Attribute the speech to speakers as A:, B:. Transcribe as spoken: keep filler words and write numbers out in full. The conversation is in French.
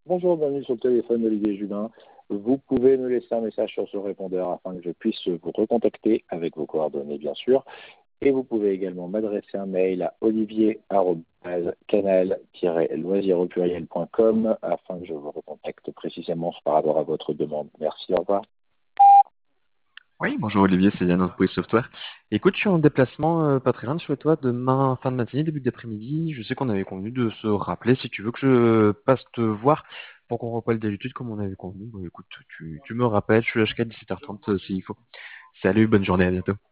A: Bonjour, bienvenue sur le téléphone d'Olivier Jubin. Vous pouvez me laisser un message sur ce répondeur afin que je puisse vous recontacter avec vos coordonnées, bien sûr. Et vous pouvez également m'adresser un mail à olivier arobase canal tiret loisirs au pluriel point com afin que je vous recontacte précisément par rapport à votre demande. Merci, au revoir.
B: Oui, bonjour Olivier, c'est Yann Bouygues Software. Écoute, je suis en déplacement euh, pas très loin de chez toi demain fin de matinée, début d'après-midi. Je sais qu'on avait convenu de se rappeler. Si tu veux que je passe te voir pour qu'on reprenne d'habitude comme on avait convenu, bon, écoute, tu, tu me rappelles, je suis là jusqu'à dix-sept heures trente euh, s'il faut. Salut, bonne journée, à bientôt.